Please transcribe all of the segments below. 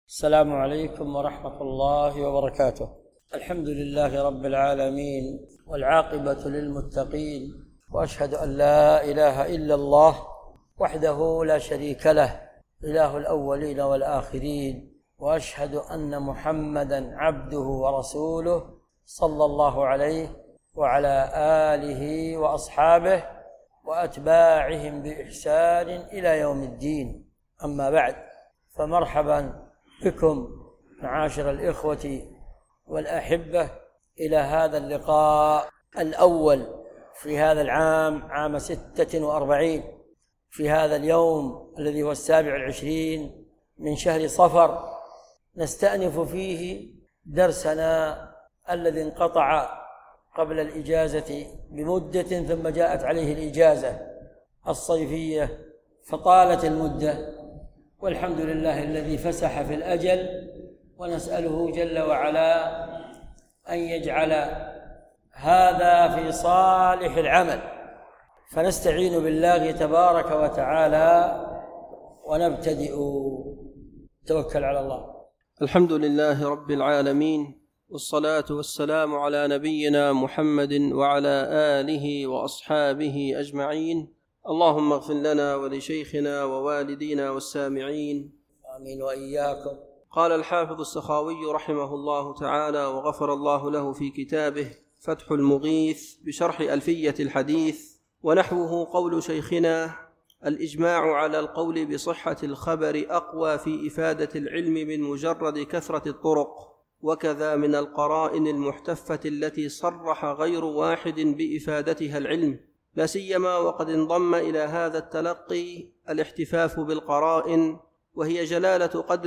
السلام عليكم ورحمة الله وبركاته. الحمد لله رب العالمين، والعاقبة للمتقين، وأشهد أن لا إله إلا الله وحده لا شريك له، إله الأولين والآخرين، وأشهد أن محمدًا عبده ورسوله صلى الله عليه وعلى آله وأصحابه وأتباعهم بإحسان إلى يوم الدين. أما بعد، فمرحبا بكم معاشر الإخوة والأحبة إلى هذا اللقاء الأول في هذا العام، عام 46، في هذا اليوم الذي هو 27 من شهر صفر، نستأنف فيه درسنا الذي انقطع قبل الإجازة بمدة، ثم جاءت عليه الإجازة الصيفية فطالت المدة، والحمد لله الذي فسح في الأجل، ونسأله جل وعلا أن يجعل هذا في صالح العمل. فنستعين بالله تبارك وتعالى ونبتدئ. توكل على الله. الحمد لله رب العالمين، والصلاة والسلام على نبينا محمد وعلى آله وأصحابه أجمعين. اللهم اغفر لنا ولشيخنا ووالدينا والسامعين، آمين وإياكم. قال الحافظ السخاوي رحمه الله تعالى وغفر الله له في كتابه فتح المغيث بشرح ألفية الحديث، ونحوه قول شيخنا: الإجماع على القول بصحة الخبر أقوى في إفادة العلم من مجرد كثرة الطرق، وكذا من القرائن المحتفة التي صرح غير واحد بإفادتها العلم، لا سيما وقد انضم إلى هذا التلقي الاحتفاف بالقرائن، وهي جلالة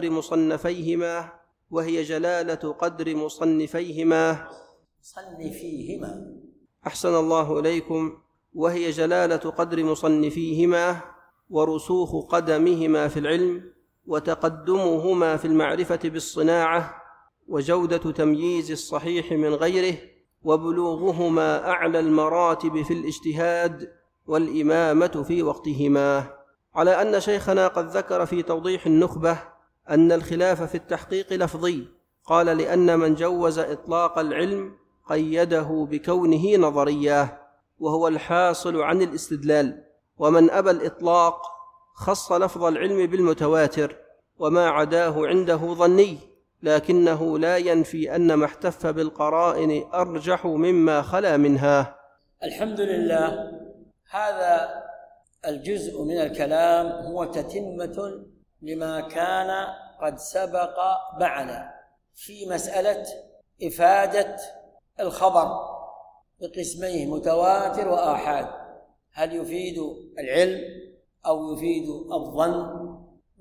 قدر مصنفيهما أحسن الله إليكم، وهي جلالة قدر مصنفيهما ورسوخ قدمهما في العلم، وتقدمهما في المعرفة بالصناعة، وجودة تمييز الصحيح من غيره، وبلوغهما أعلى المراتب في الاجتهاد والإمامة في وقتهما. على أن شيخنا قد ذكر في توضيح النخبة أن الخلاف في التحقيق لفظي، قال: لأن من جوز إطلاق العلم قيده بكونه نظريا، وهو الحاصل عن الاستدلال، ومن أبى الإطلاق خص لفظ العلم بالمتواتر، وما عداه عنده ظني، لكنه لا ينفي أن ما احتف بالقرائن أرجح مما خلا منها. الحمد لله. هذا الجزء من الكلام هو تتمة لما كان قد سبق معنا في مسألة إفادة الخبر بقسميه: متواتر وآحاد. هل يفيد العلم أو يفيد الظن؟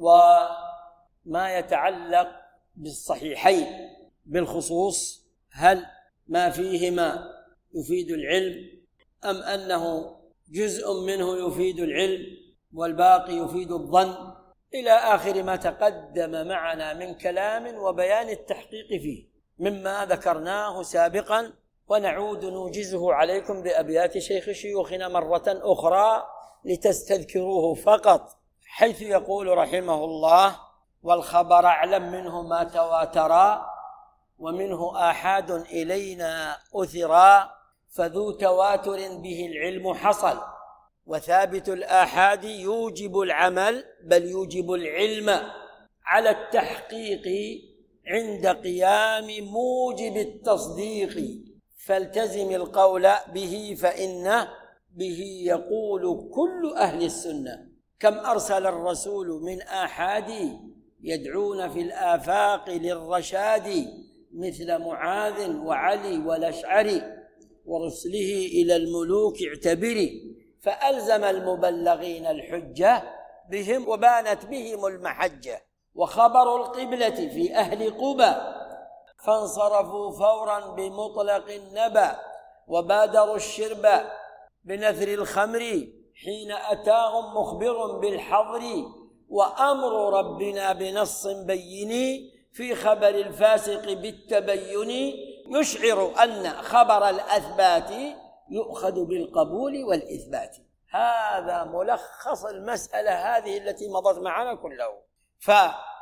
وما يتعلق بالصحيحين بالخصوص، هل ما فيهما يفيد العلم أم أنه جزء منه يفيد العلم والباقي يفيد الظن، إلى آخر ما تقدم معنا من كلام وبيان التحقيق فيه مما ذكرناه سابقا، ونعود نوجزه عليكم بأبيات شيخ شيوخنا مرة أخرى لتستذكروه فقط، حيث يقول رحمه الله: والخبر أعلم منه ما تواترا، ومنه آحاد إلينا أثرا، فذو تواتر به العلم حصل، وثابت الآحاد يوجب العمل، بل يوجب العلم على التحقيق عند قيام موجب التصديق، فالتزم القول به فإنه به يقول كل أهل السنة. كم أرسل الرسول من آحاد يدعون في الآفاق للرشاد، مثل معاذ وعلي والأشعري، ورسله إلى الملوك اعتبري، فألزم المبلغين الحجة بهم وبانت بهم المحجة. وخبر القبلة في أهل قبى، فانصرفوا فورا بمطلق النبأ، وبادروا الشرب بنثر الخمر، حين أتاهم مخبر بالحظر، وأمر ربنا بنص بين في خبر الفاسق بالتبين، يشعر أن خبر الأثبات يؤخذ بالقبول والإثبات. هذا ملخص المسألة هذه التي مضت معنا كله.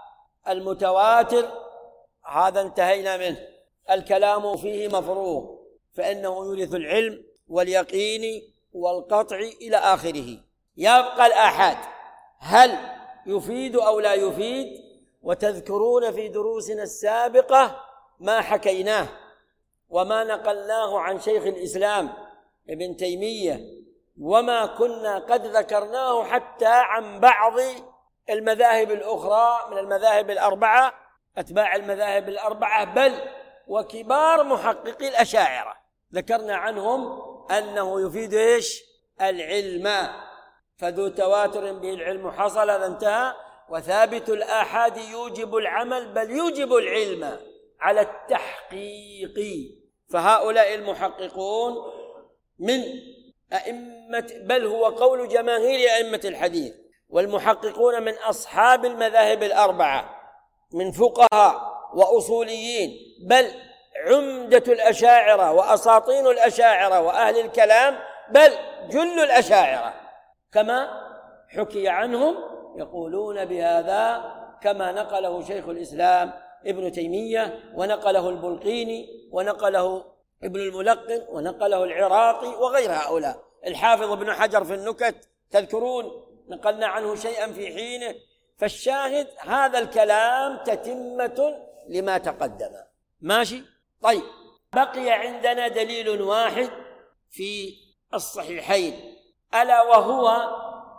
المتواتر هذا انتهينا منه، الكلام فيه مفروغ، فإنه يورث العلم واليقين والقطع إلى آخره. يبقى الآحاد، هل يفيد أو لا يفيد؟ وتذكرون في دروسنا السابقة ما حكيناه وما نقلناه عن شيخ الإسلام ابن تيمية، وما كنا قد ذكرناه حتى عن بعض المذاهب الأخرى من المذاهب الأربعة، أتباع المذاهب الأربعة، بل وكبار محققي الأشاعرة ذكرنا عنهم أنه يفيد إيش؟ العلم، فذو تواتر به العلم حصل، هذا انتهى. وثابت الآحاد يوجب العمل، بل يوجب العلم على التحقيق. فهؤلاء المحققون من أئمة، بل هو قول جماهير أئمة الحديث، والمحققون من أصحاب المذاهب الأربعة من فقهاء وأصوليين، بل عمدة الأشاعرة وأساطين الأشاعرة وأهل الكلام، بل جل الأشاعرة كما حكي عنهم يقولون بهذا، كما نقله شيخ الإسلام ابن تيمية، ونقله البلقيني، ونقله ابن الملقن، ونقله العراقي وغير هؤلاء، الحافظ ابن حجر في النكت تذكرون نقلنا عنه شيئا في حينه. فالشاهد هذا الكلام تتمة لما تقدم. ماشي؟ طيب، بقي عندنا دليل واحد في الصحيحين، ألا وهو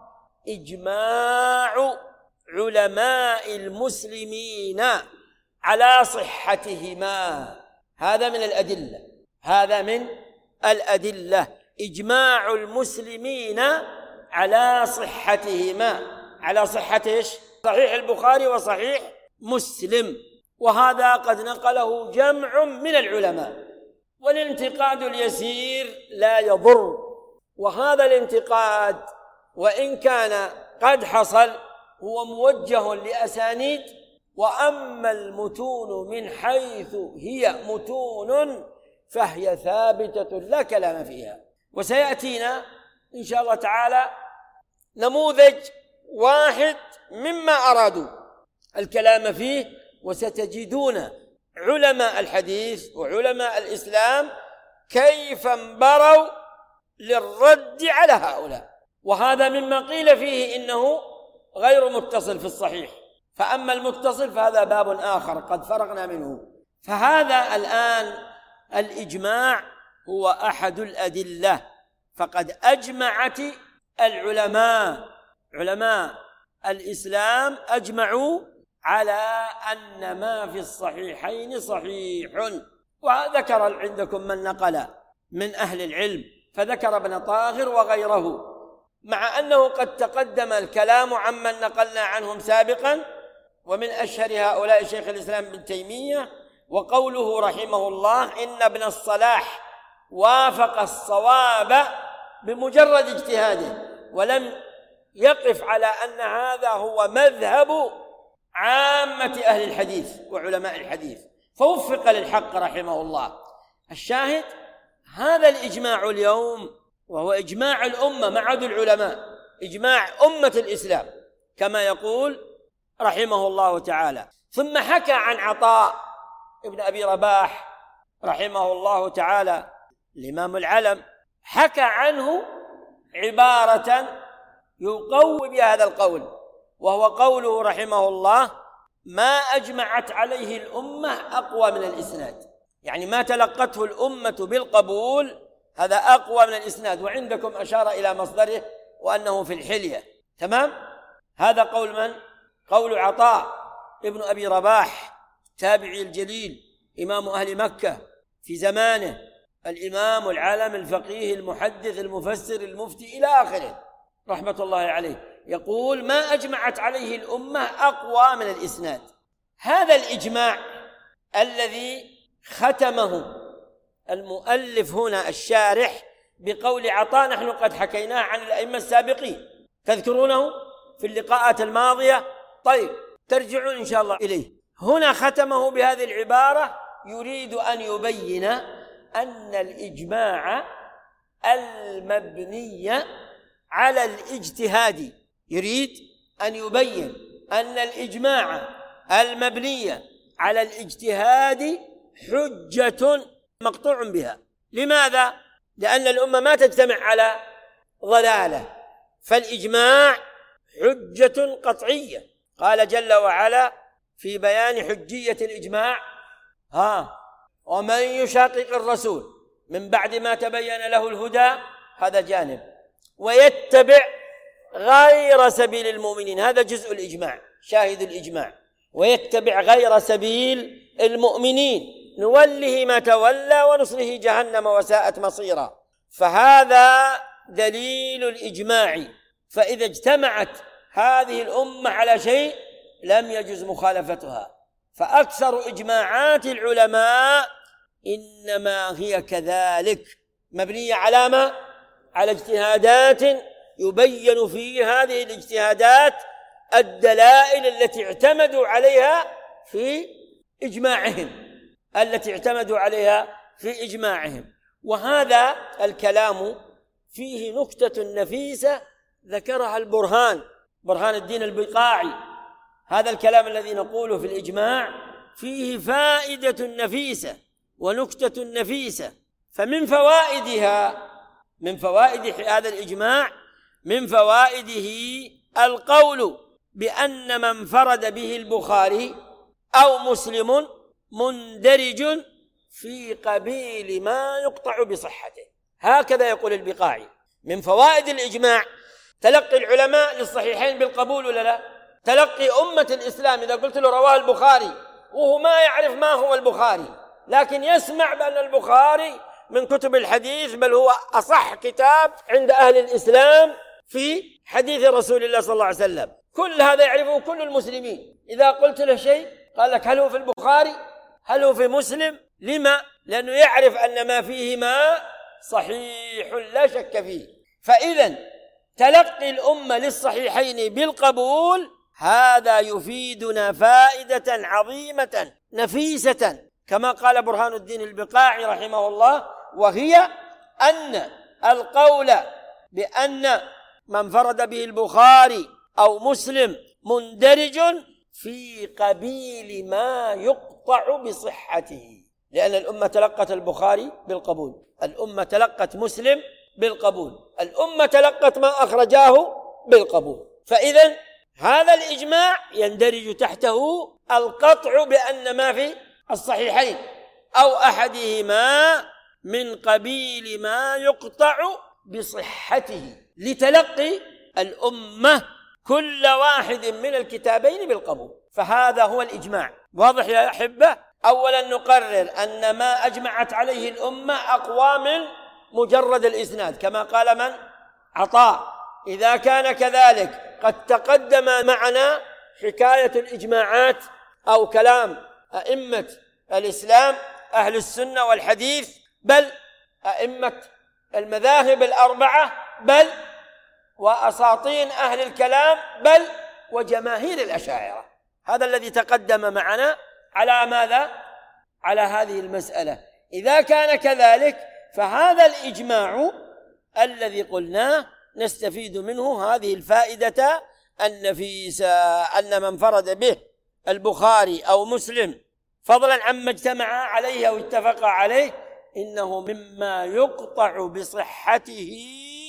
إجماع علماء المسلمين على صحتهما. هذا من الأدلة، هذا من الأدلة، إجماع المسلمين على صحتهما، على صحة إيش؟ صحيح البخاري وصحيح مسلم، وهذا قد نقله جمع من العلماء، والانتقاد اليسير لا يضر. وهذا الانتقاد وإن كان قد حصل هو موجه لأسانيد، وأما المتون من حيث هي متون فهي ثابتة لا كلام فيها. وسيأتينا إن شاء الله تعالى نموذج واحد مما أرادوا الكلام فيه، وستجدون علماء الحديث وعلماء الإسلام كيف انبروا للرد على هؤلاء. وهذا مما قيل فيه إنه غير متصل في الصحيح، فأما المتصل فهذا باب آخر قد فرغنا منه. فهذا الآن الإجماع هو أحد الأدلة، فقد أجمعت العلماء، علماء الإسلام أجمعوا على أن ما في الصحيحين صحيح. وذكر عندكم من نقل من أهل العلم، فذكر ابن طاهر وغيره، مع أنه قد تقدم الكلام عمن نقلنا عنهم سابقا، ومن أشهر هؤلاء شيخ الإسلام ابن تيمية، وقوله رحمه الله إن ابن الصلاح وافق الصواب بمجرد اجتهاده، ولم يقف على أن هذا هو مذهب عامة أهل الحديث وعلماء الحديث، فوفق للحق رحمه الله. الشاهد هذا الإجماع اليوم، وهو إجماع الأمة مع عدد العلماء، إجماع أمة الإسلام كما يقول رحمه الله تعالى. ثم حكى عن عطاء ابن أبي رباح رحمه الله تعالى الإمام العلم، حكى عنه عبارة يقوي بها هذا القول، وهو قوله رحمه الله ما أجمعت عليه الأمة أقوى من الإسناد، يعني ما تلقته الأمة بالقبول هذا أقوى من الإسناد. وعندكم أشار إلى مصدره وأنه في الحلية، تمام؟ هذا قول من؟ قول عطاء ابن أبي رباح التابعي الجليل، إمام أهل مكة في زمانه، الإمام العالم الفقيه المحدث المفسر المفتي إلى آخره رحمة الله عليه، يقول ما أجمعت عليه الأمة أقوى من الإسناد. هذا الإجماع الذي ختمه المؤلف هنا الشارح بقول عطاء نحن قد حكيناه عن الأئمة السابقين، تذكرونه في اللقاءات الماضية. طيب ترجعون إن شاء الله إليه. هنا ختمه بهذه العبارة، يريد أن يبين أن الإجماع المبني على الاجتهاد، يريد أن يبين أن الإجماع المبنية على الاجتهاد حجة مقطوع بها. لماذا؟ لأن الأمة ما تجتمع على ضلالة، فالإجماع حجة قطعية. قال جل وعلا في بيان حجية الإجماع: ومن يشاقق الرسول من بعد ما تبين له الهدى، هذا جانب، ويتبع غير سبيل المؤمنين، هذا جزء الإجماع، شاهد الإجماع، ويتبع غير سبيل المؤمنين نوله ما تولى ونصله جهنم وساءت مصيرا. فهذا دليل الإجماع. فإذا اجتمعت هذه الأمة على شيء لم يجوز مخالفتها. فأكثر إجماعات العلماء إنما هي كذلك، مبنية على ما؟ على اجتهادات يبين في هذه الاجتهادات الدلائل التي اعتمدوا عليها في إجماعهم، وهذا الكلام فيه نكتة نفيسة ذكرها برهان الدين البقاعي. هذا الكلام الذي نقوله في الإجماع فيه فائدة نفيسة ونكتة نفيسة. فمن فوائدها، من فوائد هذا الإجماع، من فوائده القول بأن من فرد به البخاري أو مسلم مندرج في قبيل ما يقطع بصحته. هكذا يقول البقاعي. من فوائد الإجماع تلقي العلماء للصحيحين بالقبول ولا لا؟ تلقي أمة الإسلام إذا قلت له رواه البخاري وهو ما يعرف ما هو البخاري، لكن يسمع بأن البخاري من كتب الحديث، بل هو أصح كتاب عند أهل الإسلام في حديث رسول الله صلى الله عليه وسلم، كل هذا يعرفه كل المسلمين. إذا قلت له شيء قال لك هل هو في البخاري؟ هل هو في مسلم؟ لما؟ لأنه يعرف أن ما فيهما صحيح لا شك فيه. فإذا تلقي الأمة للصحيحين بالقبول هذا يفيدنا فائدة عظيمة نفيسة، كما قال برهان الدين البقاعي رحمه الله، وهي أن القول بأن من فرد به البخاري أو مسلم مندرج في قبيل ما يقطع بصحته، لأن الأمة تلقت البخاري بالقبول، الأمة تلقت مسلم بالقبول، الأمة تلقت ما أخرجاه بالقبول. فإذا هذا الإجماع يندرج تحته القطع بأن ما في الصحيحين أو أحدهما من قبيل ما يقطع بصحته، لتلقي الأمة كل واحد من الكتابين بالقبول. فهذا هو الإجماع. واضح يا أحبة؟ أولا نقرر أن ما أجمعت عليه الأمة أقوى من مجرد الإسناد، كما قال من؟ عطاء. إذا كان كذلك قد تقدم معنا حكاية الإجماعات أو كلام أئمة الإسلام أهل السنة والحديث، بل أئمة المذاهب الأربعة، بل وأساطين أهل الكلام، بل وجماهير الأشاعرة. هذا الذي تقدم معنا على ماذا؟ على هذه المسألة. إذا كان كذلك فهذا الإجماع الذي قلناه نستفيد منه هذه الفائدة النفيسة، أن من فرد به البخاري أو مسلم فضلا عما اجتمع عليه أو اتفق عليه إنه مما يقطع بصحته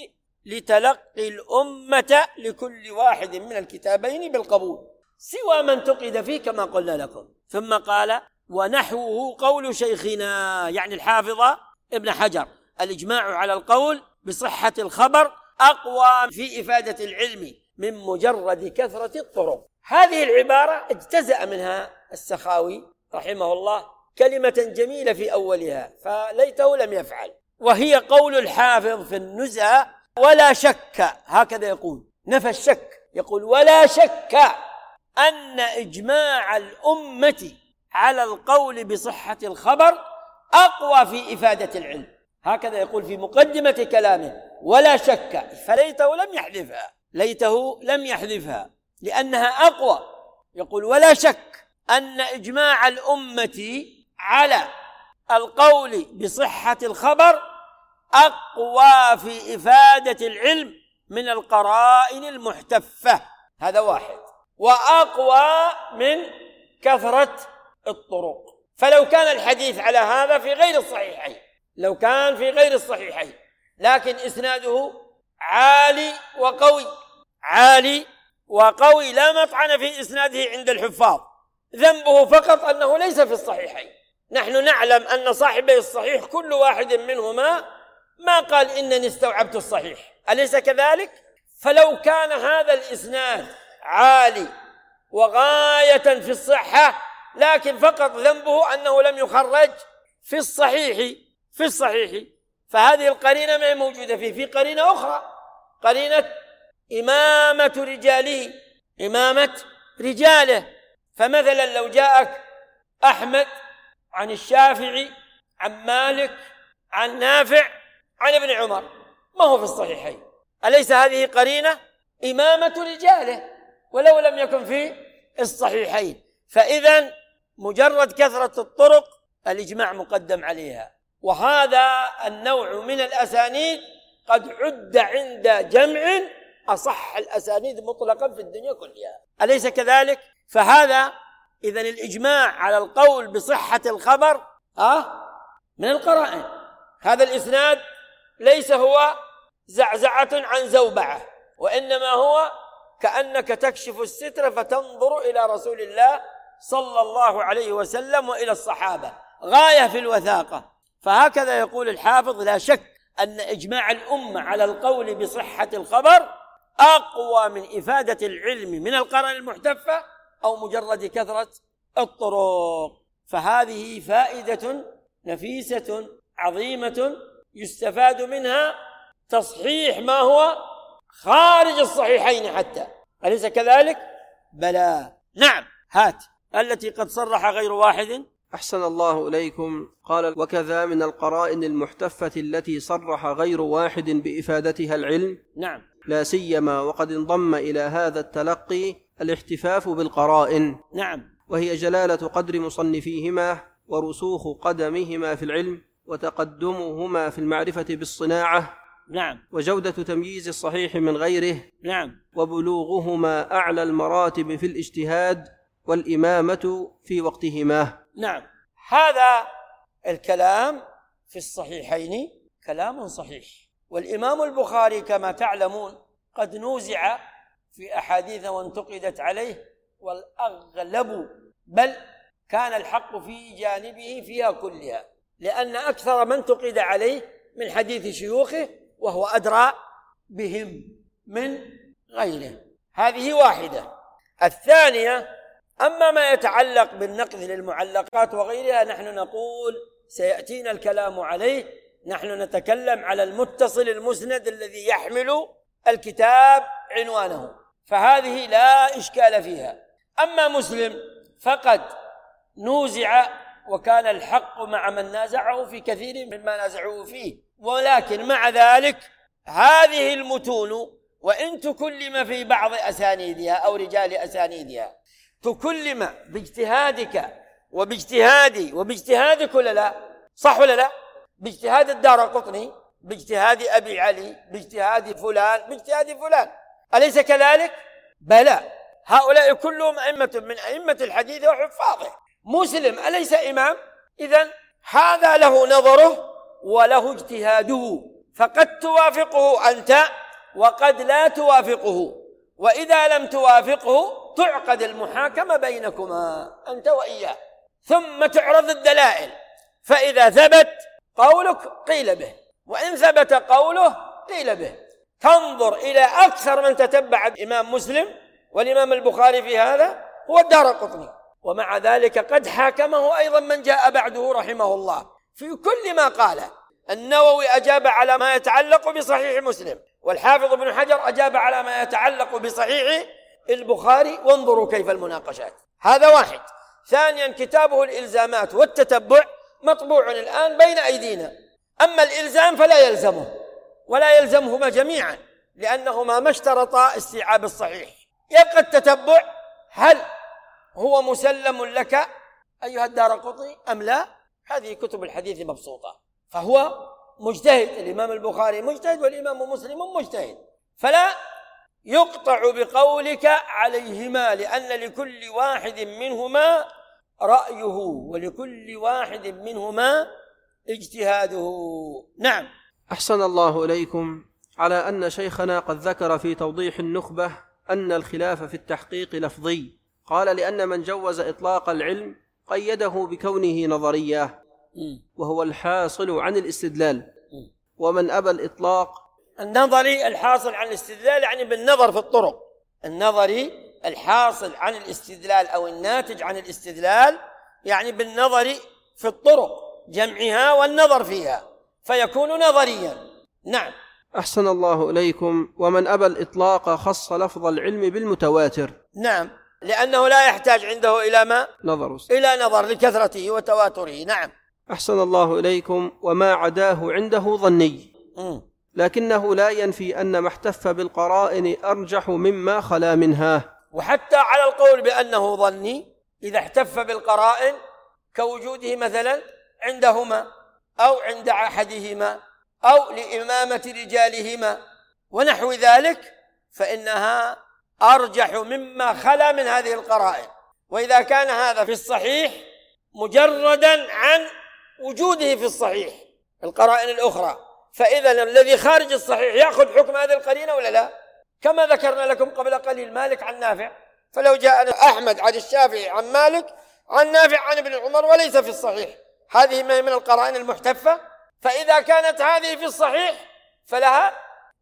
لتلقي الأمة لكل واحد من الكتابين بالقبول، سوى من تقد فيه كما قلنا لكم. ثم قال: ونحوه قول شيخنا، يعني الحافظ ابن حجر: الإجماع على القول بصحة الخبر أقوى في إفادة العلم من مجرد كثرة الطرق. هذه العبارة اجتزأ منها السخاوي رحمه الله كلمة جميلة في أولها، فليته لم يفعل، وهي قول الحافظ في النزهة: ولا شك، هكذا يقول، نفى الشك، يقول: ولا شك أن إجماع الأمة على القول بصحة الخبر أقوى في إفادة العلم. هكذا يقول في مقدمة كلامه: ولا شك، فليته لم يحذفها، ليته لم يحذفها لأنها أقوى. يقول: ولا شك أن إجماع الأمة على القول بصحة الخبر أقوى في إفادة العلم من القرائن المحتفة، هذا واحد، وأقوى من كثرة الطرق. فلو كان الحديث على هذا في غير الصحيحين، لو كان في غير الصحيحين لكن إسناده عالي وقوي، عالي وقوي لا مطعن في إسناده عند الحفاظ، ذنبه فقط أنه ليس في الصحيحين. نحن نعلم أن صاحبي الصحيح كل واحد منهما ما قال إنني استوعبت الصحيح، أليس كذلك؟ فلو كان هذا الإسناد عالي وغاية في الصحة لكن فقط ذنبه أنه لم يخرج في الصحيح فهذه القرينة ما موجودة فيه. في قرينة أخرى، قرينة إمامة رجاله. فمثلا لو جاءك أحمد عن الشافعي عن مالك عن نافع عن ابن عمر، ما هو في الصحيحين، أليس هذه قرينة إمامة رجاله ولو لم يكن في الصحيحين؟ فإذن مجرد كثرة الطرق الإجماع مقدم عليها. وهذا النوع من الأسانيد قد عد عند جمع أصح الأسانيد مطلقا في الدنيا كلها، أليس كذلك؟ فهذا إذن الإجماع على القول بصحة الخبر من القرائن. هذا الإسناد ليس هو زعزعة عن زوبعة، وإنما هو كأنك تكشف الستر فتنظر إلى رسول الله صلى الله عليه وسلم وإلى الصحابة، غاية في الوثاقة. فهكذا يقول الحافظ: لا شك أن إجماع الأمة على القول بصحة الخبر أقوى من إفادة العلم من القرائن المحتفة أو مجرد كثرة الطرق. فهذه فائدة نفيسة عظيمة يستفاد منها تصحيح ما هو خارج الصحيحين حتى، أليس كذلك؟ بلى. نعم، هات التي قد صرح غير واحد. أحسن الله إليكم. قال: وكذا من القرائن المحتفة التي صرح غير واحد بإفادتها العلم. نعم، لا سيما وقد انضم إلى هذا التلقي الاحتفاف بالقرائن. نعم، وهي جلالة قدر مصنفيهما ورسوخ قدمهما في العلم وتقدمهما في المعرفة بالصناعة. نعم، وجودة تمييز الصحيح من غيره. نعم، وبلوغهما أعلى المراتب في الاجتهاد والإمامة في وقتهما. نعم. هذا الكلام في الصحيحين كلام صحيح. والإمام البخاري كما تعلمون قد نوزع في أحاديث وانتقدت عليه، والأغلب بل كان الحق في جانبه فيها كلها، لأن أكثر من انتقد عليه من حديث شيوخه وهو أدرى بهم من غيره. هذه واحدة. الثانية: أما ما يتعلق بالنقد للمعلقات وغيرها نحن نقول سيأتينا الكلام عليه. نحن نتكلم على المتصل المسند الذي يحمل الكتاب عنوانه، فهذه لا إشكال فيها. أما مسلم فقد نوزع وكان الحق مع من نازعه في كثير مما نازعوه فيه، ولكن مع ذلك هذه المتون وإن تكلم في بعض أسانيدها أو رجال أسانيدها تكلم باجتهادك وباجتهادي وباجتهادك ولا لا؟ صح ولا لا؟ باجتهاد الدارقطني، باجتهاد أبي علي، باجتهاد فلان، باجتهاد فلان، أليس كذلك؟ بلى. هؤلاء كلهم أئمة من أئمة الحديث وحفاظه. مسلم أليس إمام؟ إذن هذا له نظره وله اجتهاده، فقد توافقه أنت وقد لا توافقه، وإذا لم توافقه تعقد المحاكمة بينكما أنت وإياه، ثم تعرض الدلائل، فإذا ثبت قولك قيل به، وإن ثبت قوله قيل به. تنظر إلى أكثر من تتبع الإمام مسلم والإمام البخاري في هذا هو الدارقطني، ومع ذلك قد حاكمه أيضا من جاء بعده رحمه الله في كل ما قال. النووي أجاب على ما يتعلق بصحيح مسلم، والحافظ ابن حجر أجاب على ما يتعلق بصحيح البخاري، وانظروا كيف المناقشات. هذا واحد. ثانيا: كتابه الإلزامات والتتبع مطبوع الآن بين أيدينا. أما الإلزام فلا يلزمه ولا يلزمهما جميعا، لأنهما ما اشترطا استيعاب الصحيح. يبقى التتبع، هل هو مسلم لك أيها الدارقطني أم لا؟ هذه كتب الحديث مبسوطة، فهو مجتهد، الإمام البخاري مجتهد والإمام مسلم مجتهد، فلا يقطع بقولك عليهما، لأن لكل واحد منهما رأيه ولكل واحد منهما اجتهاده. نعم. أحسن الله إليكم. على أن شيخنا قد ذكر في توضيح النخبة أن الخلاف في التحقيق لفظي، قال لأن من جوز إطلاق العلم قيده بكونه نظريا وهو الحاصل عن الاستدلال، ومن أبى الإطلاق النظري الحاصل عن الاستدلال يعني بالنظر في الطرق، النظري الحاصل عن الاستدلال أو الناتج عن الاستدلال يعني بالنظر في الطرق جمعها والنظر فيها فيكون نظريا. نعم. أحسن الله إليكم. ومن أبى الإطلاق خص لفظ العلم بالمتواتر. نعم، لأنه لا يحتاج عنده إلى ما؟ إلى نظر لكثرته وتواتره. نعم. أحسن الله إليكم. وما عداه عنده ظني، لكنه لا ينفي أن ما احتف بالقرائن أرجح مما خلا منها. وحتى على القول بأنه ظني إذا احتف بالقرائن كوجوده مثلا عندهما أو عند أحدهما أو لإمامة رجالهما ونحو ذلك فإنها أرجح مما خلا من هذه القرائن. وإذا كان هذا في الصحيح مجردا عن وجوده في الصحيح القرائن الأخرى، فإذا الذي خارج الصحيح يأخذ حكم هذه القرينة ولا لا؟ كما ذكرنا لكم قبل قليل مالك عن نافع، فلو جاء أحمد عن الشافعي عن مالك عن نافع عن ابن عمر وليس في الصحيح، هذه من القرائن المحتفة. فإذا كانت هذه في الصحيح فلها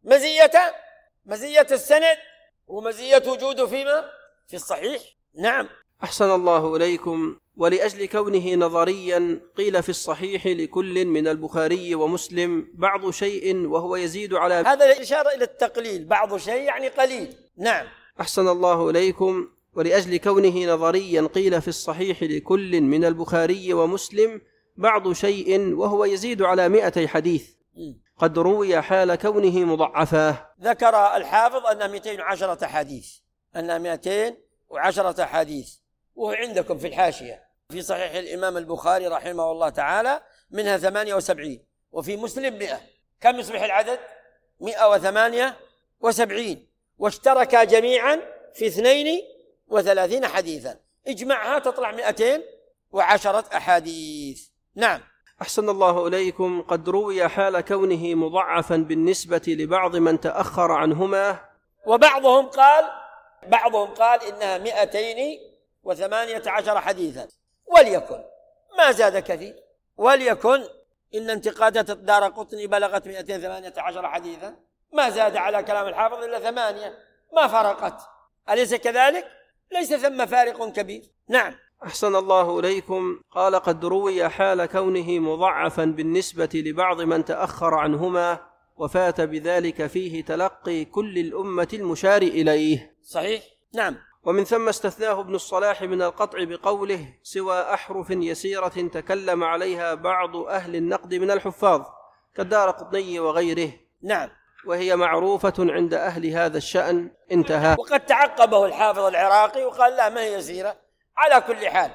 مزية السند ومزية وجوده في الصحيح. نعم. أحسن الله إليكم. ولأجل كونه نظريا قيل في الصحيح لكل من البخاري ومسلم بعض شيء وهو يزيد على هذا إشارة إلى التقليل، بعض شيء يعني قليل. نعم. أحسن الله إليكم. ولأجل كونه نظريا قيل في الصحيح لكل من البخاري ومسلم بعض شيء وهو يزيد على 200 حديث قد روي حال كونه مضعفا. ذكر الحافظ أن 210 حديث، أن 210 حديث، وهو عندكم في الحاشية في صحيح الإمام البخاري رحمه الله تعالى منها 78 وفي مسلم 100. كم يصبح العدد؟ 178. واشتركا جميعا في 32 حديثا، اجمعها تطلع 210 أحاديث. نعم. أحسن الله إليكم. قد روي حال كونه مضعفا بالنسبة لبعض من تأخر عنهما، وبعضهم قال إنها 218 حديثا، وليكن ما زاد كثير، وليكن إن انتقادات الدارقطني بلغت 218 حديثا، ما زاد على كلام الحافظ إلا 8، ما فرقت، أليس كذلك؟ ليس ثم فارق كبير. نعم. أحسن الله إليكم. قال قد روي حال كونه مضعفا بالنسبة لبعض من تأخر عنهما وفات بذلك فيه تلقي كل الأمة المشار إليه. صحيح. نعم. ومن ثم استثناه ابن الصلاح من القطع بقوله سوى أحرف يسيرة تكلم عليها بعض أهل النقد من الحفاظ كالدارقطني وغيره. نعم. وهي معروفة عند أهل هذا الشأن. انتهى. وقد تعقبه الحافظ العراقي وقال لا ما هي يسيرة. على كل حال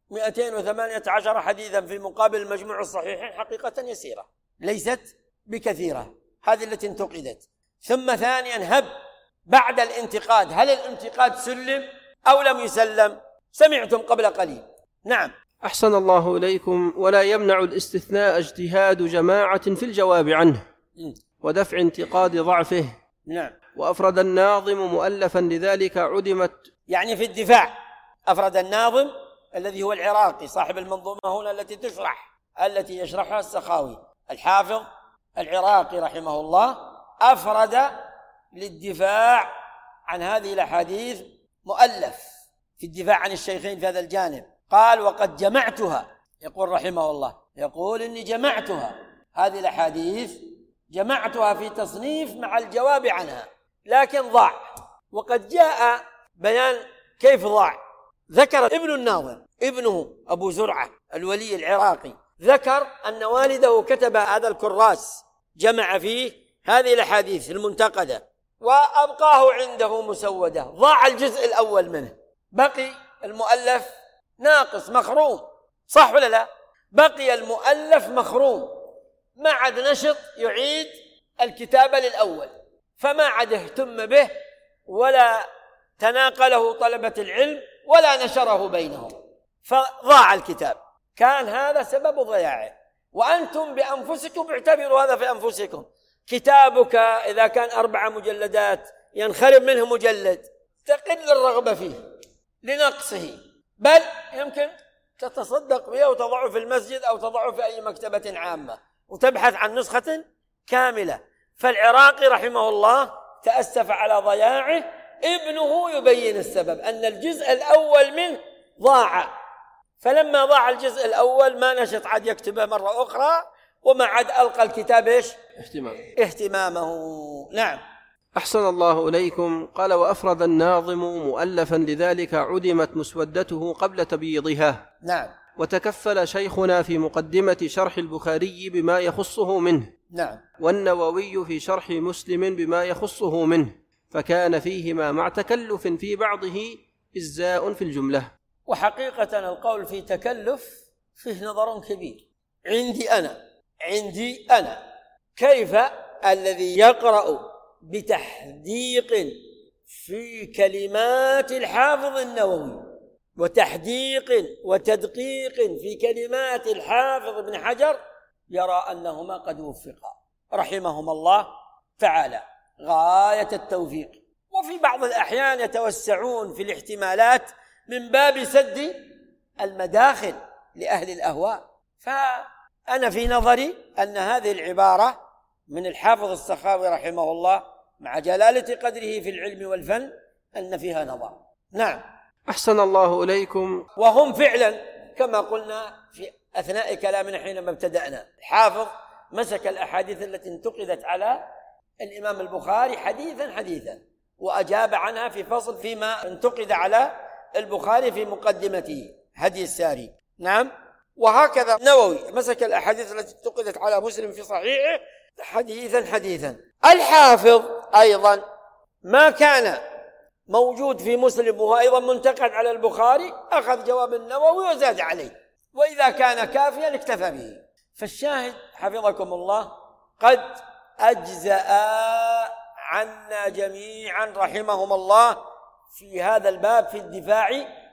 218 حديثا في مقابل المجموع الصحيحين حقيقة يسيرة ليست بكثيرة، هذه التي انتقدت. ثم ثانيا هب بعد الانتقاد، هل الانتقاد سلم أو لم يسلم؟ سمعتم قبل قليل. نعم. أحسن الله إليكم. ولا يمنع الاستثناء اجتهاد جماعة في الجواب عنه ودفع انتقاد ضعفه. نعم. وأفرد الناظم مؤلفا لذلك عدمت، يعني في الدفاع أفرد الناظم الذي هو العراقي صاحب المنظومة هنا التي يشرحها السخاوي، الحافظ العراقي رحمه الله أفرد للدفاع عن هذه الأحاديث مؤلف في الدفاع عن الشيخين في هذا الجانب. قال وقد جمعتها، يقول رحمه الله، يقول إني جمعتها هذه الأحاديث، جمعتها في تصنيف مع الجواب عنها، لكن ضاع. وقد جاء بيان كيف ضاع. ذكر ابن الناظم ابنه أبو زرعة الولي العراقي، ذكر أن والده كتب هذا الكراس جمع فيه هذه الأحاديث المنتقدة وأبقاه عنده مسودة، ضاع الجزء الأول منه، بقي المؤلف ناقص مخروم، صح ولا لا؟ بقي المؤلف مخروم، ما عاد نشط يعيد الكتابة للأول، فما عاد اهتم به ولا تناقله طلبة العلم ولا نشره بينهم، فضاع الكتاب. كان هذا سبب ضياعه. وأنتم بأنفسكم اعتبروا هذا في أنفسكم. كتابك إذا كان 4 مجلدات ينخرم منه مجلد، تقل الرغبة فيه لنقصه، بل يمكن تتصدق به وتضعه في المسجد أو تضعه في أي مكتبة عامة وتبحث عن نسخة كاملة. فالعراقي رحمه الله تأسف على ضياعه. ابنه يبين السبب، أن الجزء الأول منه ضاع، فلما ضاع الجزء الأول ما نشط عاد يكتبه مرة أخرى، وما عاد ألقى الكتاب إيش؟ اهتمامه. نعم. أحسن الله إليكم. قال: وأفرد الناظم مؤلفا لذلك عدمت مسودته قبل تبييضها. نعم. وتكفل شيخنا في مقدمة شرح البخاري بما يخصه منه. نعم. والنووي في شرح مسلم بما يخصه منه، فكان فيهما مع تكلف في بعضه إجزاء في الجملة. وحقيقة القول في تكلف فيه نظر كبير عندي أنا كيف الذي يقرأ بتحديق في كلمات الحافظ النووي وتحديق وتدقيق في كلمات الحافظ ابن حجر يرى أنهما قد وفقا رحمهما الله تعالى غاية التوفيق. وفي بعض الأحيان يتوسعون في الاحتمالات من باب سد المداخل لأهل الأهواء. فأنا في نظري أن هذه العبارة من الحافظ السخاوي رحمه الله مع جلالة قدره في العلم والفن أن فيها نظر. نعم. أحسن الله إليكم. وهم فعلا كما قلنا في أثناء كلامنا حينما ابتدأنا، الحافظ مسك الأحاديث التي انتقدت على الإمام البخاري حديثا وأجاب عنها في فصل فيما انتقد على البخاري في مقدمته هدي الساري. نعم. وهكذا النووي مسك الأحاديث التي انتقدت على مسلم في صحيحه حديثا. الحافظ أيضا ما كان موجود في مسلم وهو أيضا منتقد على البخاري أخذ جواب النووي وزاد عليه، وإذا كان كافيا اكتفى به. فالشاهد حفظكم الله قد أجزأ عنا جميعا رحمهم الله في هذا الباب في الدفاع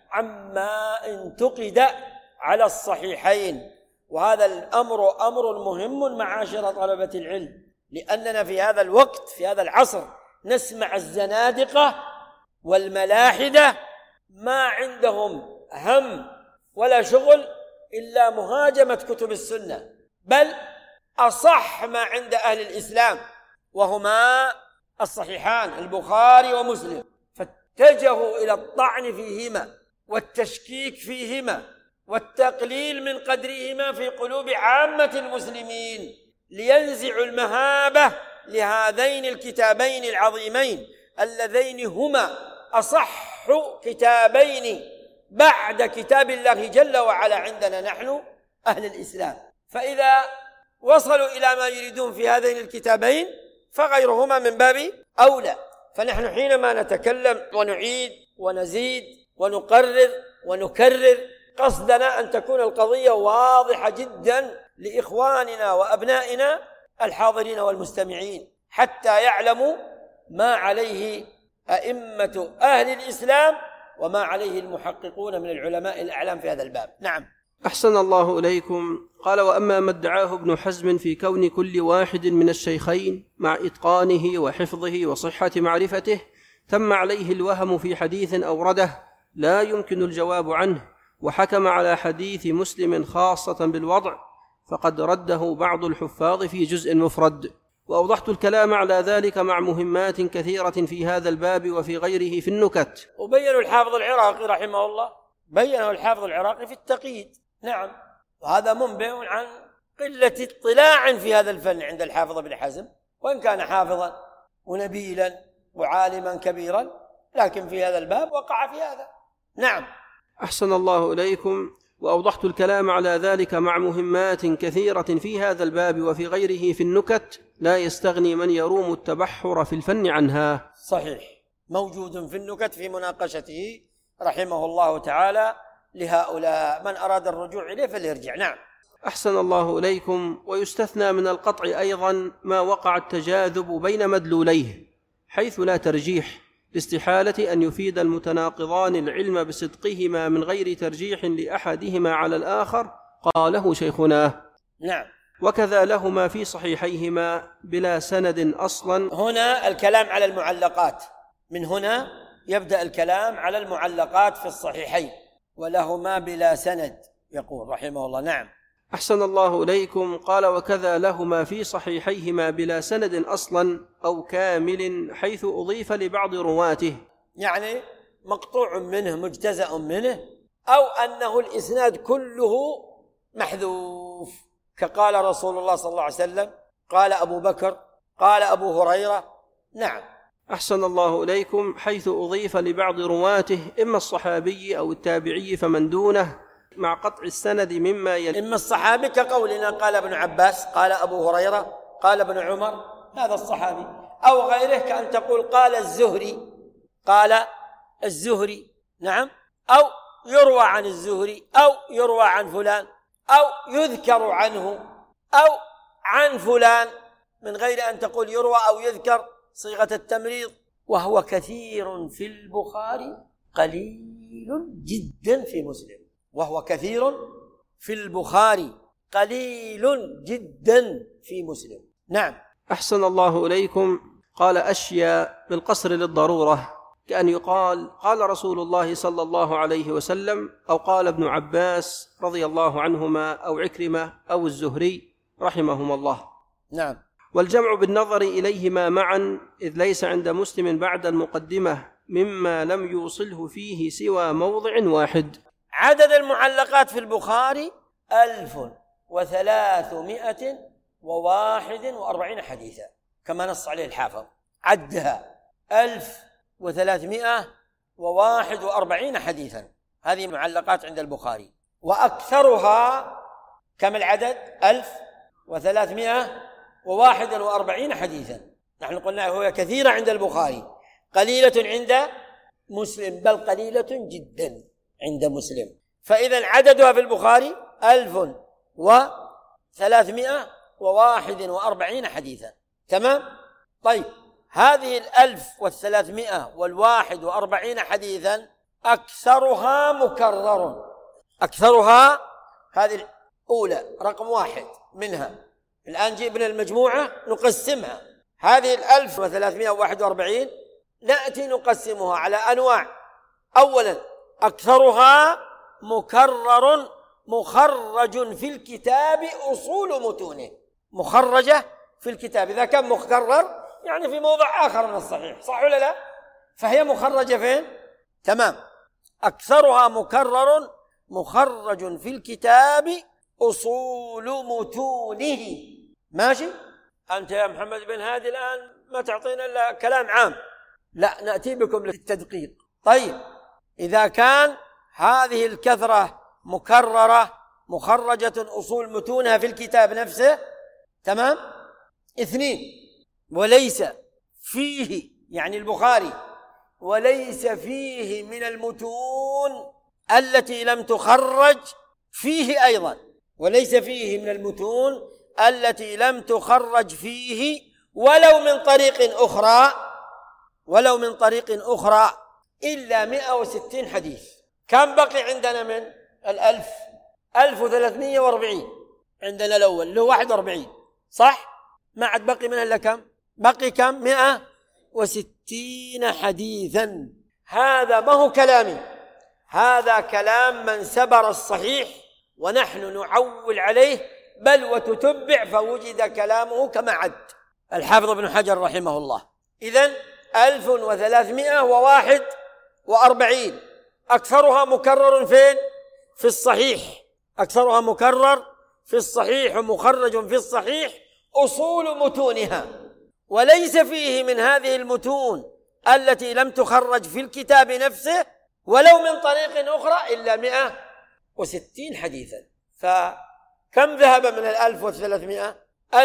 عما انتقد على الصحيحين. وهذا الأمر أمر مهم معاشر طلبة العلم، لأننا في هذا الوقت في هذا العصر نسمع الزنادقة والملاحدة ما عندهم هم ولا شغل إلا مهاجمة كتب السنة، بل أصح ما عند أهل الإسلام وهما الصحيحان البخاري ومسلم، فاتجهوا إلى الطعن فيهما والتشكيك فيهما والتقليل من قدرهما في قلوب عامة المسلمين لينزعوا المهابة لهذين الكتابين العظيمين اللذين هما أصح كتابين بعد كتاب الله جل وعلا عندنا نحن أهل الإسلام. فإذا وصلوا إلى ما يريدون في هذين الكتابين فغيرهما من باب أولى. فنحن حينما نتكلم ونعيد ونزيد ونقرر ونكرر قصدنا أن تكون القضية واضحة جدا لإخواننا وأبنائنا الحاضرين والمستمعين حتى يعلموا ما عليه أئمة أهل الإسلام وما عليه المحققون من العلماء الأعلام في هذا الباب. نعم. أحسن الله إليكم. قال: وأما ما ادعاه ابن حزم في كون كل واحد من الشيخين مع إتقانه وحفظه وصحة معرفته تم عليه الوهم في حديث أورده لا يمكن الجواب عنه، وحكم على حديث مسلم خاصة بالوضع، فقد رده بعض الحفاظ في جزء مفرد. وأوضحت الكلام على ذلك مع مهمات كثيرة في هذا الباب وفي غيره في النكت. وبيّنوا الحافظ العراقي رحمه الله بيّنه الحافظ العراقي في التقييد. نعم. وهذا منبئ عن قلة اطلاع في هذا الفن عند الحافظ ابن حزم، وإن كان حافظا ونبيلا وعالما كبيرا، لكن في هذا الباب وقع في هذا. نعم. أحسن الله إليكم. وأوضحت الكلام على ذلك مع مهمات كثيرة في هذا الباب وفي غيره في النكت لا يستغني من يروم التبحر في الفن عنها. صحيح، موجود في النكت في مناقشته رحمه الله تعالى لهؤلاء، من أراد الرجوع إليه فليرجع. نعم. أحسن الله إليكم. ويستثنى من القطع أيضا ما وقع التجاذب بين مدلوليه حيث لا ترجيح، لاستحالة أن يفيد المتناقضان العلم بصدقهما من غير ترجيح لأحدهما على الآخر، قاله شيخنا. نعم. وكذا لهما في صحيحيهما بلا سند أصلا. هنا الكلام على المعلقات، من هنا يبدأ الكلام على المعلقات في الصحيحين، ولهما بلا سند يقول رحمه الله. نعم. أحسن الله إليكم. قال: وكذا لهما في صحيحيهما بلا سند أصلا أو كامل حيث أضيف لبعض رواته، يعني مقطوع منه مجتزأ منه، أو أنه الإسناد كله محذوف، كقال رسول الله صلى الله عليه وسلم، قال أبو بكر، قال أبو هريرة. نعم. أحسن الله إليكم. حيث أضيف لبعض رواته إما الصحابي أو التابعي فمن دونه مع قطع السند مما يلي. إما الصحابي كقولنا قال ابن عباس، قال أبو هريرة، قال ابن عمر، هذا الصحابي، أو غيره كأن تقول قال الزهري، قال الزهري. نعم. أو يروى عن الزهري، أو يروى عن فلان، أو يذكر عنه، أو عن فلان، من غير أن تقول يروى أو يذكر صيغة التمريض. وهو كثير في البخاري قليل جدا في مسلم. وهو كثير في البخاري قليل جدا في مسلم. نعم. أحسن الله إليكم. قال: أشياء بالقصر للضرورة، كأن يقال قال رسول الله صلى الله عليه وسلم، أو قال ابن عباس رضي الله عنهما، أو عكرمة، أو الزهري رحمهم الله. نعم. والجمع بالنظر إليهما معا، إذ ليس عند مسلم بعد المقدمة مما لم يوصله فيه سوى موضع واحد. عدد المعلقات في البخاري 1341 حديثا، كما نص عليه الحافظ، عدها 1341 حديثا، هذه معلقات عند البخاري. وأكثرها كم العدد؟ 1341 حديثا. نحن قلنا هو كثيرة عند البخاري، قليلة عند مسلم، بل قليلة جدا عند مسلم. فإذا عددها في البخاري 1341 حديثا. تمام؟ طيب، هذه 1341 حديثا أكثرها مكرر. أكثرها، هذه الأولى رقم 1 منها. الآن جئنا المجموعة نقسمها، هذه 1341 نأتي نقسمها على أنواع. أولا، أكثرها مكرر مخرج في الكتاب أصول متونه. مخرجة في الكتاب، إذا كان مكرر يعني في موضع آخر من الصحيح، صح ولا لا؟ فهي مخرجة فين؟ تمام. أكثرها مكرر مخرج في الكتاب أصول متونه. ماشي؟ أنت يا محمد بن هادي الآن ما تعطينا إلا كلام عام، لا، نأتي بكم للتدقيق. طيب، إذا كان هذه الكثرة مكررة مخرجة أصول متونها في الكتاب نفسه، تمام. 2، وليس فيه، يعني البخاري، وليس فيه من المتون التي لم تخرج فيه أيضا، وليس فيه من المتون التي لم تخرج فيه ولو من طريق أخرى إلا 160 حديث. كم بقي عندنا من 1340 عندنا الأول اللي هو 41، صح؟ ما عاد بقي منها إلا كم؟ بقي كم؟ 160 حديثا. هذا ما هو كلامي، هذا كلام من سبر الصحيح، ونحن نعول عليه بل وتتبع فوجد كلامه كما عد الحافظ ابن حجر رحمه الله. إذن 1341 أكثرها مكرر فين؟ في الصحيح. أكثرها مكرر في الصحيح ومخرج في الصحيح أصول متونها، وليس فيه من هذه المتون التي لم تخرج في الكتاب نفسه ولو من طريق أخرى إلا 160 حديثا. فكم ذهب من 1300؟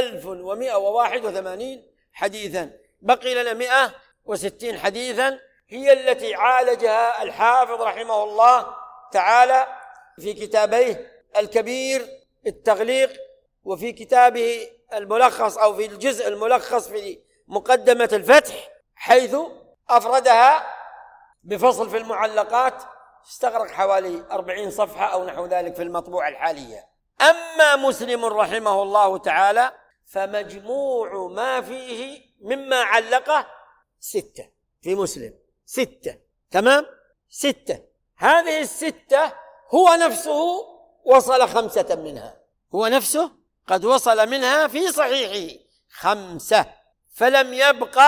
1181 حديثا. بقي لنا 160 حديثا، هي التي عالجها الحافظ رحمه الله تعالى في كتابيه الكبير التغليق، وفي كتابه الملخص أو في الجزء الملخص في مقدمة الفتح، حيث أفردها بفصل في المعلقات استغرق حوالي 40 صفحة أو نحو ذلك في المطبوعة الحالية. أما مسلم رحمه الله تعالى فمجموع ما فيه مما علقه 6 في مسلم، 6. تمام، 6. هذه 6 هو نفسه وصل 5 منها، هو نفسه قد وصل منها في صحيحه 5، فلم يبق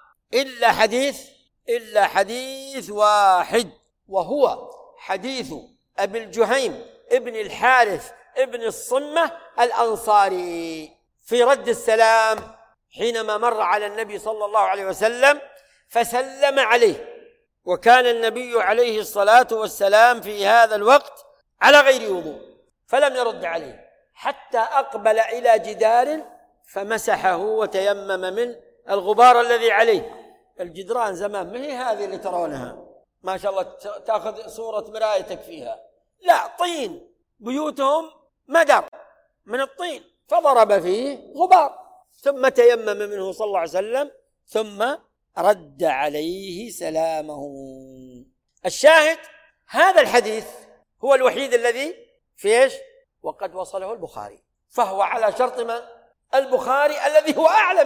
إلا حديث واحد، وهو حديث أبي الجهيم ابن الحارث ابن الصمة الأنصاري في رد السلام حينما مر على النبي صلى الله عليه وسلم فسلم عليه، وكان النبي عليه الصلاة والسلام في هذا الوقت على غير وضوء، فلم يرد عليه حتى أقبل إلى جدار فمسحه وتيمم من الغبار الذي عليه. الجدران زمان ما هي هذه اللي ترونها ما شاء الله تأخذ صورة مرايتك فيها، لا، طين، بيوتهم مدر من الطين، فضرب فيه غبار ثم تيمم منه صلى الله عليه وسلم ثم رد عليه سلامه. الشاهد هذا الحديث هو الوحيد الذي في ايش؟ وقد وصله البخاري، فهو على شرط من؟ البخاري الذي هو أعلى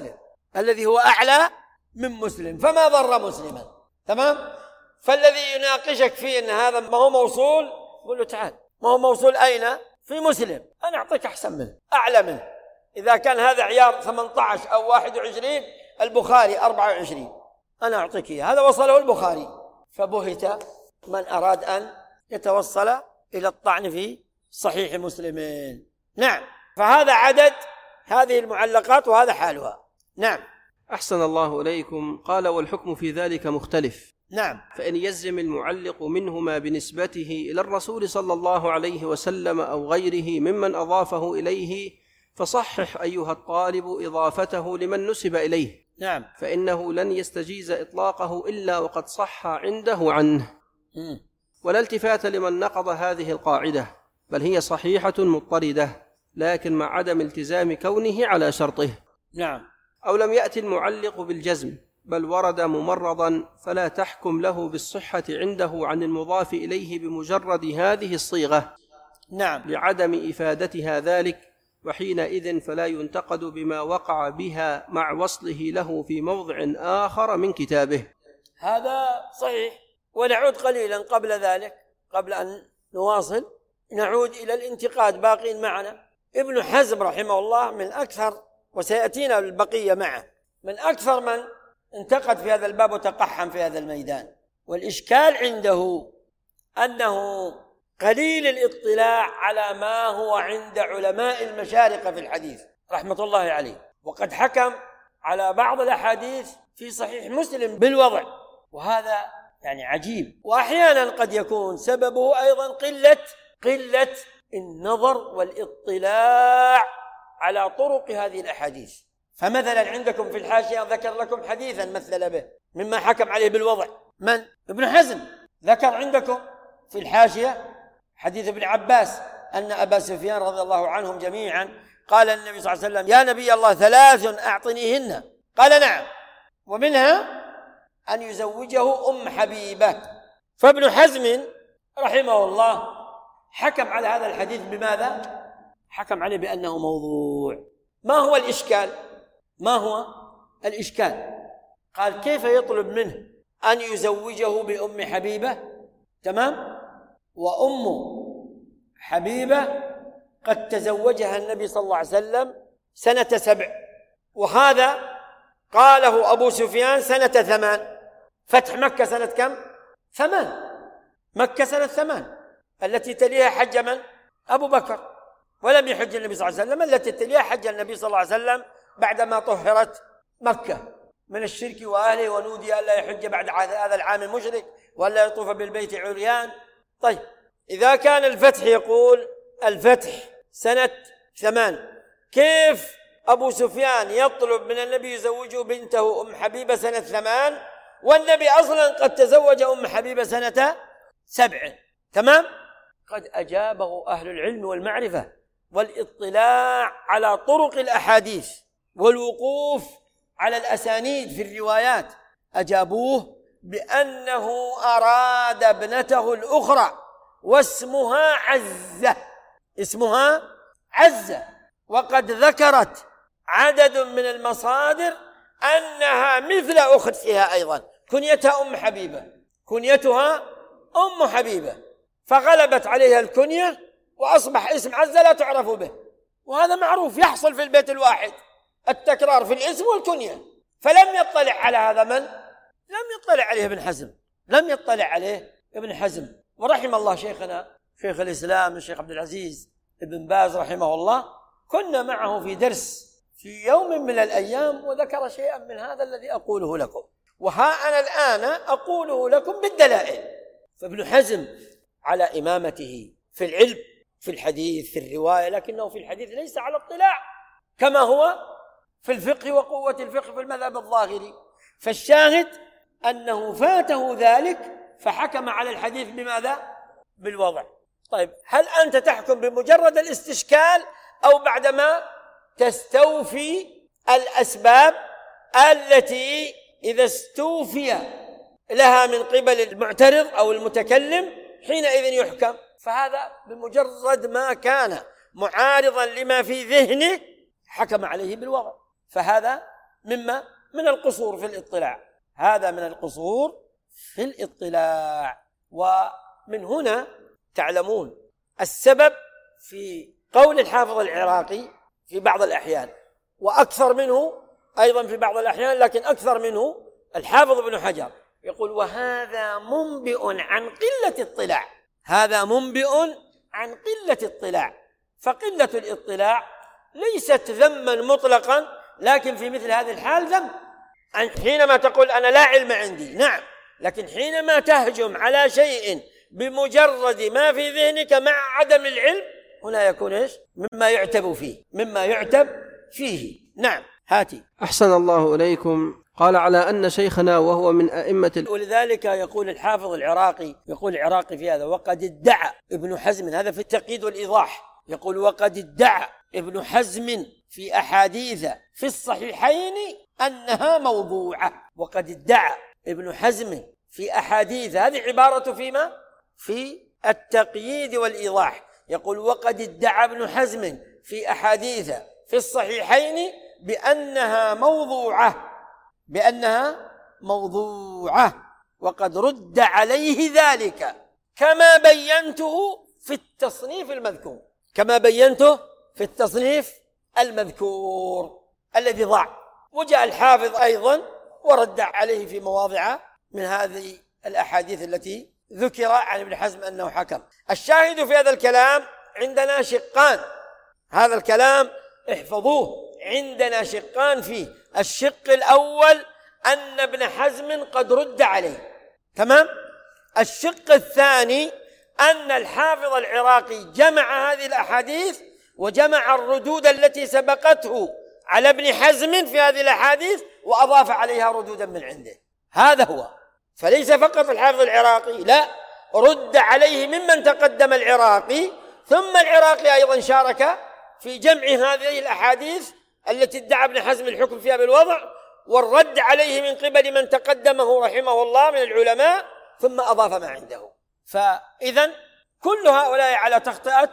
من مسلم، فما ضر مسلما. تمام؟ فالذي يناقشك فيه ان هذا ما هو موصول قل له تعال، ما هو موصول أين؟ في مسلم، أنا أعطيك أحسن منه، أعلى منه. إذا كان هذا عيار 18 أو 21 البخاري 24، أنا أعطيك إياه، هذا وصله البخاري. فبهت من أراد أن يتوصل إلى الطعن في صحيح مسلم. نعم، فهذا عدد هذه المعلقات وهذا حالها. نعم. أحسن الله إليكم. قال: والحكم في ذلك مختلف. نعم. فإن يزم المعلق منهما بنسبته إلى الرسول صلى الله عليه وسلم أو غيره ممن أضافه إليه فصحح أيها الطالب إضافته لمن نسب إليه. نعم. فإنه لن يستجيز إطلاقه إلا وقد صح عنده عنه. ولا التفات لمن نقض هذه القاعدة، بل هي صحيحة مضطردة، لكن مع عدم التزام كونه على شرطه. نعم. أو لم يأتي المعلق بالجزم، بل ورد ممرضا، فلا تحكم له بالصحة عنده عن المضاف إليه بمجرد هذه الصيغة. نعم. لعدم إفادتها ذلك، وحينئذ فلا ينتقد بما وقع بها مع وصله له في موضع آخر من كتابه. هذا صحيح. ونعود قليلا قبل ذلك، قبل أن نواصل نعود إلى الانتقاد، باقين معنا. ابن حزم رحمه الله من أكثر، وسيأتينا البقية معه، من أكثر من انتقد في هذا الباب وتقحم في هذا الميدان. والإشكال عنده أنه قليل الاطلاع على ما هو عند علماء المشارقة في الحديث رحمة الله عليه، وقد حكم على بعض الأحاديث في صحيح مسلم بالوضع، وهذا يعني عجيب. وأحيانا قد يكون سببه أيضا قلة النظر والاطلاع على طرق هذه الأحاديث. فمثلا عندكم في الحاشية ذكر لكم حديثا مثل به مما حكم عليه بالوضع من؟ ابن حزم. ذكر عندكم في الحاشية حديث ابن عباس أن أبا سفيان رضي الله عنهم جميعا قال النبي صلى الله عليه وسلم: يا نبي الله 3 أعطنيهن. قال: نعم، ومنها أن يزوجه أم حبيبة. فابن حزم رحمه الله حكم على هذا الحديث بماذا؟ حكم عليه بأنه موضوع. ما هو الإشكال؟ قال: كيف يطلب منه أن يزوجه بأم حبيبة؟ تمام؟ وأم حبيبة قد تزوجها النبي صلى الله عليه وسلم سنة 7، وهذا قاله أبو سفيان سنة 8. فتح مكة سنة كم؟ 8. مكة سنة 8 التي تليها حج من؟ أبو بكر، ولم يحج النبي صلى الله عليه وسلم. التي تليها حج النبي صلى الله عليه وسلم بعدما طهرت مكة من الشرك وأهله، ونودي ألا يحج بعد هذا العام المشرك وألا يطوف بالبيت عريان. طيب، إذا كان الفتح يقول الفتح سنة 8، كيف أبو سفيان يطلب من النبي يزوجه بنته أم حبيبة سنة 8 والنبي أصلا قد تزوج أم حبيبة سنة 7؟ تمام؟ قد أجابه أهل العلم والمعرفة والاطلاع على طرق الأحاديث والوقوف على الأسانيد في الروايات أجابوه بأنه أراد ابنته الأخرى واسمها عزة، اسمها عزة، وقد ذكرت عدد من المصادر أنها مثل أختها أيضا، كنيتها أم حبيبة، كنيتها أم حبيبة، فغلبت عليها الكنية وأصبح اسم عزة لا تعرف به. وهذا معروف يحصل في البيت الواحد، التكرار في الاسم والكنية. فلم يطلع على هذا من؟ لم يطلع عليه ابن حزم، لم يطلع عليه ابن حزم. ورحم الله شيخنا شيخ الإسلام الشيخ عبد العزيز ابن باز رحمه الله، كنا معه في درس في يوم من الأيام وذكر شيئا من هذا الذي أقوله لكم، وها أنا الآن أقوله لكم بالدلائل. فابن حزم على إمامته في العلم، في الحديث، في الرواية، لكنه في الحديث ليس على اطلاع كما هو في الفقه وقوة الفقه في المذهب الظاهري. فالشاهد أنه فاته ذلك فحكم على الحديث بماذا؟ بالوضع. طيب، هل أنت تحكم بمجرد الاستشكال أو بعدما تستوفي الأسباب التي إذا استوفي لها من قبل المعترض أو المتكلم حينئذ يحكم؟ فهذا بمجرد ما كان معارضا لما في ذهنه حكم عليه بالوضع. فهذا من القصور في الاطلاع، هذا من القصور في الاطلاع. ومن هنا تعلمون السبب في قول الحافظ العراقي في بعض الأحيان، وأكثر منه أيضا في بعض الأحيان، لكن أكثر منه الحافظ ابن حجر يقول: وهذا منبئ عن قلة اطلاع، هذا منبئ عن قلة اطلاع. فقلة الاطلاع ليست ذما مطلقا، لكن في مثل هذه الحال ذم. حينما تقول أنا لا علم عندي، نعم، لكن حينما تهجم على شيء بمجرد ما في ذهنك مع عدم العلم، هنا يكون إيش؟ مما يعتب فيه، مما يعتب فيه. نعم، هاتي. أحسن الله إليكم. قال: على أن شيخنا وهو من أئمة ولذلك يقول الحافظ العراقي، يقول العراقي في هذا: وقد ادعى ابن حزم، هذا في التقييد والإيضاح، يقول: وقد ادعى ابن حزم في أحاديث في الصحيحين أنها موضوعة. وقد ادعى ابن حزم في أحاديث، هذه عبارة فيما في التقييد والإيضاح، يقول: وقد ادعى ابن حزم في أحاديث في الصحيحين بأنها موضوعة، بأنها موضوعة، وقد رد عليه ذلك كما بينته في التصنيف المذكور، كما بينته في التصنيف المذكور الذي ضاع. وجاء الحافظ أيضا ورد عليه في مواضع من هذه الأحاديث التي ذكر عن ابن حزم أنه حكم. الشاهد في هذا الكلام عندنا شقان، هذا الكلام احفظوه، عندنا شقان فيه. الشق الأول أن ابن حزم قد رد عليه، تمام. الشق الثاني أن الحافظ العراقي جمع هذه الأحاديث وجمع الردود التي سبقته على ابن حزم في هذه الأحاديث وأضاف عليها ردودا من عنده. هذا هو. فليس فقط الحافظ العراقي، لا، رد عليه ممن تقدم العراقي، ثم العراقي أيضا شارك في جمع هذه الأحاديث التي ادعى ابن حزم الحكم فيها بالوضع، والرد عليه من قبل من تقدمه رحمه الله من العلماء، ثم أضاف ما عنده. فإذن كل هؤلاء على تخطئة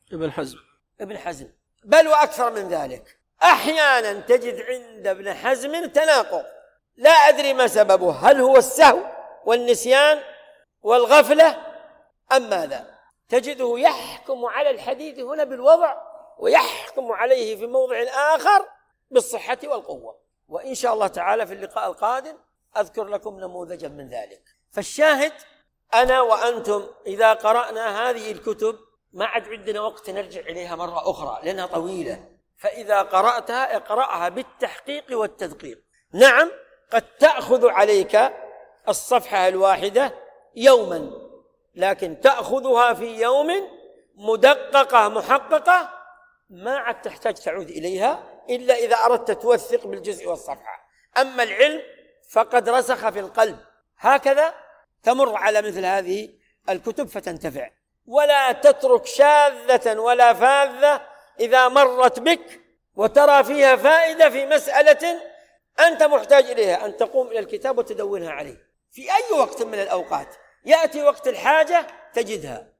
ابن حزم، بل وأكثر من ذلك. أحيانا تجد عند ابن حزم تناقض، لا أدري ما سببه، هل هو السهو والنسيان والغفلة أم ماذا؟ تجده يحكم على الحديث هنا بالوضع ويحكم عليه في موضع آخر بالصحة والقوة. وإن شاء الله تعالى في اللقاء القادم أذكر لكم نموذجا من ذلك. فالشاهد أنا وأنتم إذا قرأنا هذه الكتب ما عاد عندنا وقت نرجع إليها مرة أخرى لأنها طويلة، فإذا قرأتها اقرأها بالتحقيق والتدقيق. نعم، قد تأخذ عليك الصفحة الواحدة يوما، لكن تأخذها في يوم مدققة محققة ما عاد تحتاج تعود إليها إلا إذا أردت توثق بالجزء والصفحة. أما العلم فقد رسخ في القلب، هكذا تمر على مثل هذه الكتب فتنتفع، ولا تترك شاذة ولا فاذة إذا مرت بك وترى فيها فائدة في مسألة أنت محتاج إليها أن تقوم إلى الكتاب وتدونها عليه في أي وقت من الأوقات، يأتي وقت الحاجة تجدها.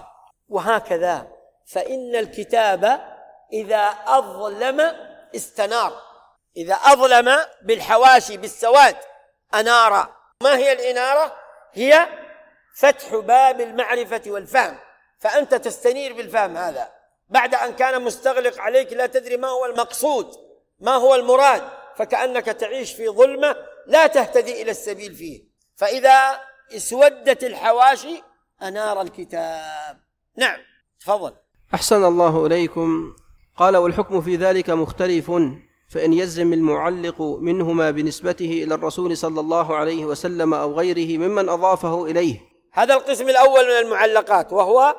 وهكذا فإن الكتاب إذا أظلم استنار، إذا أظلم بالحواشي بالسواد أنار. ما هي الإنارة؟ هي فتح باب المعرفة والفهم، فأنت تستنير بالفهم هذا بعد أن كان مستغلق عليك، لا تدري ما هو المقصود ما هو المراد، فكأنك تعيش في ظلمة لا تهتدي إلى السبيل فيه. فإذا اسودت الحواشي أنار الكتاب. نعم تفضل. أحسن الله إليكم. قال: والحكم في ذلك مختلف، فإن يلزم المعلق منهما بنسبته إلى الرسول صلى الله عليه وسلم أو غيره ممن أضافه إليه. هذا القسم الأول من المعلقات، وهو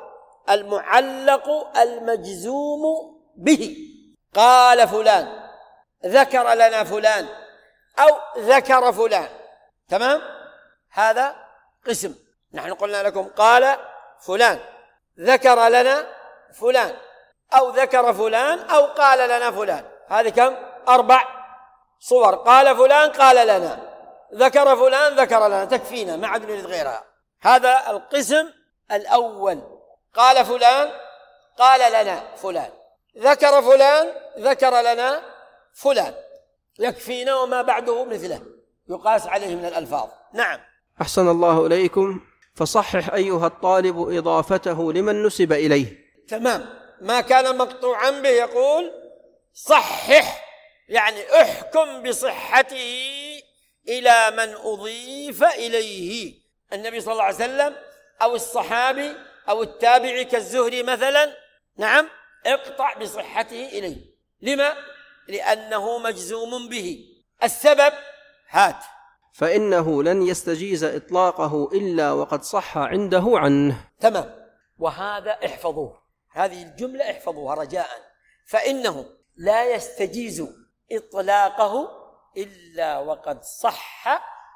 المعلق المجزوم به. قال فلان، ذكر لنا فلان، أو ذكر فلان، تمام؟ هذا قسم. نحن قلنا لكم قال فلان، ذكر لنا فلان، أو ذكر فلان، أو قال لنا فلان. هذه كم؟ 4 صور. قال فلان قال لنا، ذكر فلان ذكر لنا، تكفينا، ما عاد نريد غيرها. هذا القسم الأول. قال فلان قال لنا فلان، ذكر فلان ذكر لنا فلان، يكفينا، وما بعده مثله يقاس عليه من الألفاظ. نعم. أحسن الله إليكم. فصحح أيها الطالب إضافته لمن نسب إليه. تمام. ما كان مقطوعا به يقول صحح، يعني احكم بصحته إلى من أضيف إليه، النبي صلى الله عليه وسلم أو الصحابي أو التابعي كالزهري مثلا. نعم، اقطع بصحته إليه. لما؟ لأنه مجزوم به. السبب هات. فإنه لن يستجيز إطلاقه إلا وقد صح عنده عنه. تمام. وهذا احفظوه، هذه الجملة احفظوها رجاء. فإنه لا يستجيز إطلاقه إلا وقد صح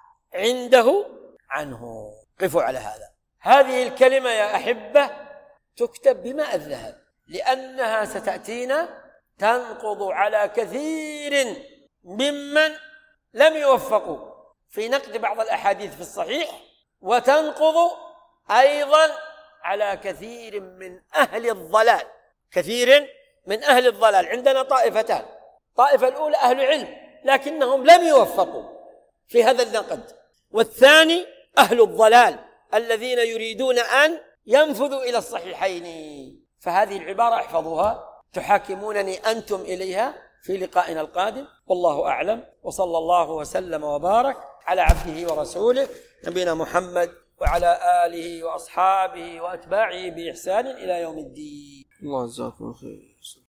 عنده عنه. قفوا على هذا. هذه الكلمة يا أحبة تكتب بماء الذهب، لأنها ستأتينا تنقض على كثير ممن لم يوفقوا في نقد بعض الأحاديث في الصحيح، وتنقض أيضا على كثير من أهل الضلال. كثير من أهل الضلال. عندنا طائفتان: طائفة الأولى أهل علم لكنهم لم يوفقوا في هذا النقد، والثاني أهل الضلال الذين يريدون أن ينفذوا إلى الصحيحين. فهذه العبارة احفظوها، تحاكمونني أنتم إليها في لقائنا القادم. والله أعلم، وصلى الله وسلم وبارك على عبده ورسوله نبينا محمد وعلى آله وأصحابه وأتباعه بإحسان إلى يوم الدين. الله جزاكم خير.